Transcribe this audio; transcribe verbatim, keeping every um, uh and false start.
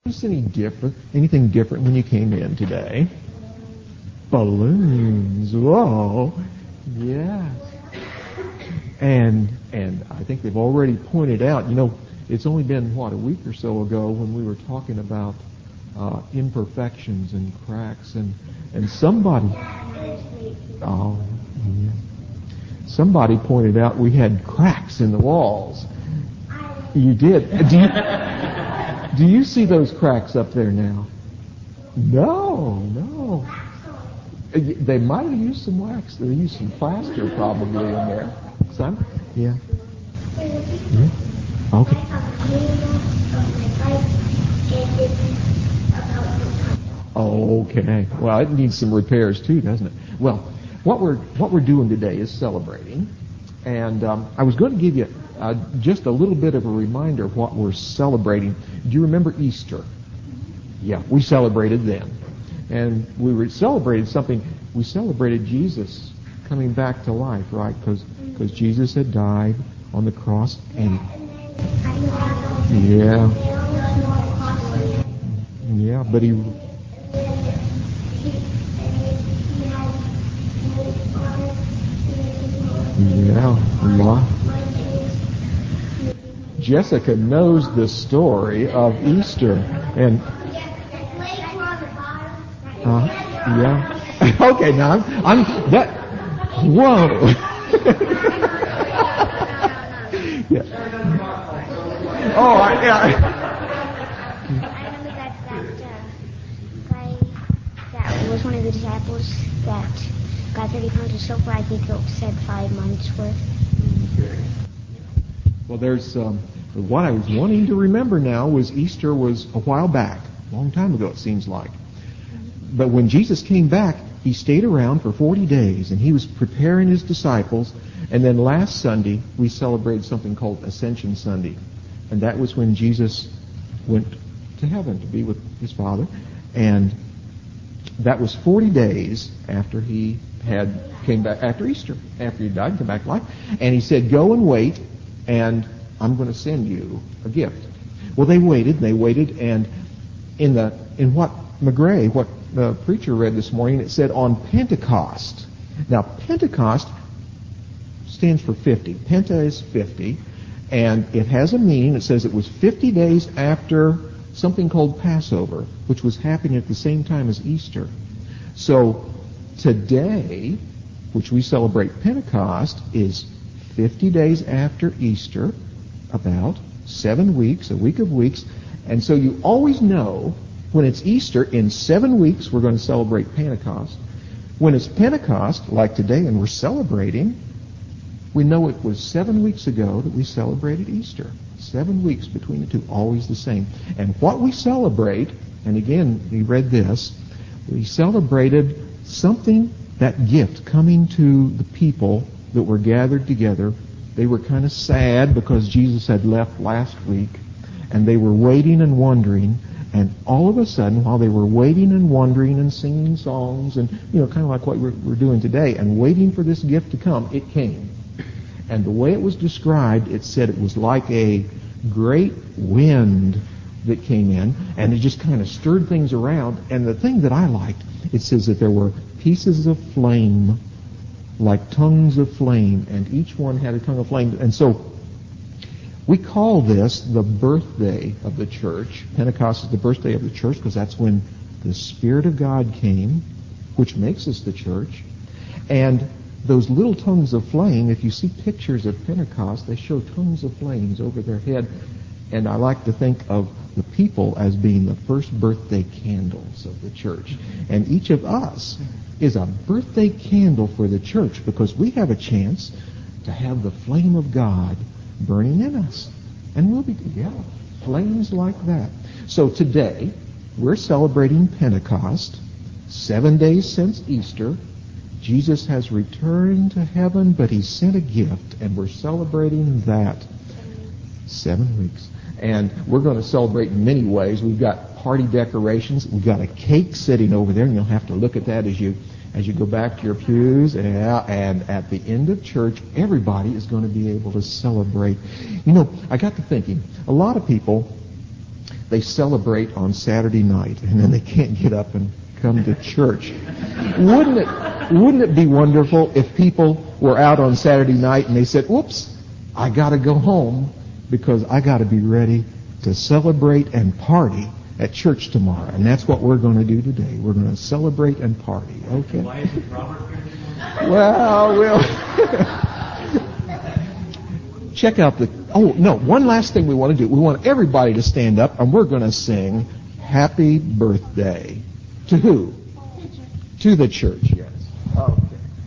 notice any different, anything different when you came in today? Balloons. Whoa. Yes. And and I think they've already pointed out, you know, it's only been, what, a week or so ago when we were talking about uh, imperfections and cracks, and, and somebody, oh, yeah, somebody pointed out we had cracks in the walls. You did. Do you, do you see those cracks up there now? No, no. They might have used some wax. They used some plaster probably in there. Son? Yeah. Yeah. Okay. Okay. Well, it needs some repairs too, doesn't it? Well, what we're what we're doing today is celebrating, and um, I was going to give you uh, just a little bit of a reminder of what we're celebrating. Do you remember Easter? Yeah, we celebrated then, and we were celebrated something. We celebrated Jesus coming back to life, right? Because because Jesus had died on the cross, and yeah, yeah, but he. Yeah, yeah. Jessica knows the story of Easter, and uh, yeah. Okay, now I'm, I'm that. Whoa. Yeah. Oh, I, yeah. I remember that that uh, guy that was one of the disciples that got thirty pounds of silver. I think it said five months worth. Okay. Well, there's um, what I was wanting to remember now was Easter was a while back, a long time ago it seems like. But when Jesus came back, he stayed around for forty days, and he was preparing his disciples. And then last Sunday, we celebrated something called Ascension Sunday. And that was when Jesus went to heaven to be with his Father. And that was forty days after he had came back, after Easter, after he died and came back to life. And he said, go and wait, and I'm going to send you a gift. Well, they waited, and they waited, and in the in what McGray, what the preacher read this morning, it said on Pentecost. Now, Pentecost stands for fifty. Penta is fifty, and it has a meaning. It says it was fifty days after something called Passover, which was happening at the same time as Easter. So today, which we celebrate Pentecost, is fifty days after Easter, about seven weeks, a week of weeks. And so you always know when it's Easter, in seven weeks we're going to celebrate Pentecost. When it's Pentecost, like today, and we're celebrating, we know it was seven weeks ago that we celebrated Easter. Seven weeks between the two, always the same. And what we celebrate, and again, we read this, we celebrated something, that gift coming to the people that were gathered together. They were kind of sad because Jesus had left last week, and they were waiting and wondering. And all of a sudden, while they were waiting and wondering and singing songs, and you know, kind of like what we're, we're doing today, and waiting for this gift to come, it came. And the way it was described, it said it was like a great wind that came in, and it just kind of stirred things around. And the thing that I liked, it says that there were pieces of flame, like tongues of flame, and each one had a tongue of flame. And so we call this the birthday of the church. Pentecost is the birthday of the church because that's when the Spirit of God came, which makes us the church. And those little tongues of flame, if you see pictures of Pentecost, they show tongues of flames over their head. And I like to think of the people as being the first birthday candles of the church. And each of us is a birthday candle for the church because we have a chance to have the flame of God burning in us. And we'll be, yeah, flames like that. So today, we're celebrating Pentecost, seven days since Easter. Jesus has returned to heaven, but he sent a gift, and we're celebrating that. Seven weeks. And we're going to celebrate in many ways. We've got party decorations. We've got a cake sitting over there, and you'll have to look at that as you as you go back to your pews. And, and at the end of church, everybody is going to be able to celebrate. You know, I got to thinking, a lot of people they celebrate on Saturday night, and then they can't get up and come to church. Wouldn't it, wouldn't it be wonderful if people were out on Saturday night and they said, "Oops, I got to go home because I got to be ready to celebrate and party at church tomorrow." And that's what we're going to do today. We're going to celebrate and party. Okay? Why isn't Robert going to do Well, we'll check out the... Oh, no, one last thing we want to do. We want everybody to stand up, and we're going to sing Happy Birthday. To who? To the church, yes. Okay.